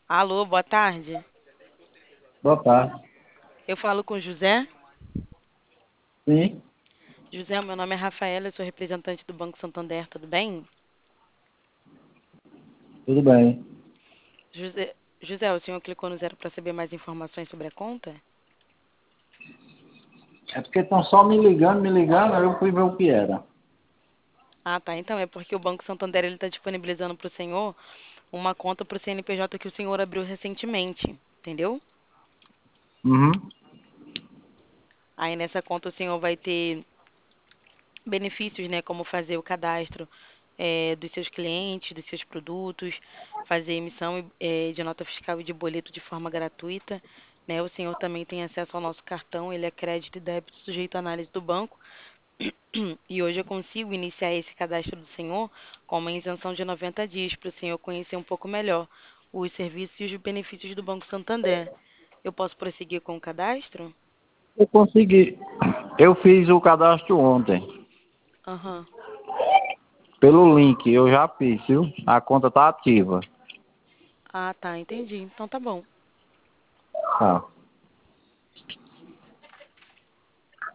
Alô, boa tarde. Boa tarde. Eu falo com o José. Sim, José, meu nome é Rafaela, eu sou representante do Banco Santander, tudo bem? tudo bem. José, o senhor clicou no zero para saber mais informações sobre a conta? É porque estão só me ligando, aí eu fui ver o que era. Ah, tá. Então, é porque o Banco Santander ele está disponibilizando para o senhor uma conta para o CNPJ que o senhor abriu recentemente, entendeu? Uhum. Aí nessa conta o senhor vai ter benefícios, né, como fazer o cadastro dos seus clientes, dos seus produtos, fazer emissão de nota fiscal e de boleto de forma gratuita, né? O senhor também tem acesso ao nosso cartão, ele é crédito e débito sujeito à análise do banco. E hoje eu consigo iniciar esse cadastro do senhor com uma isenção de 90 dias para o senhor conhecer um pouco melhor os serviços e os benefícios do Banco Santander. Eu posso prosseguir com o cadastro? Eu consegui. Eu fiz o cadastro ontem. Aham. Pelo link, eu já fiz, viu? A conta tá ativa. Ah, tá, entendi. Então tá bom. Tá.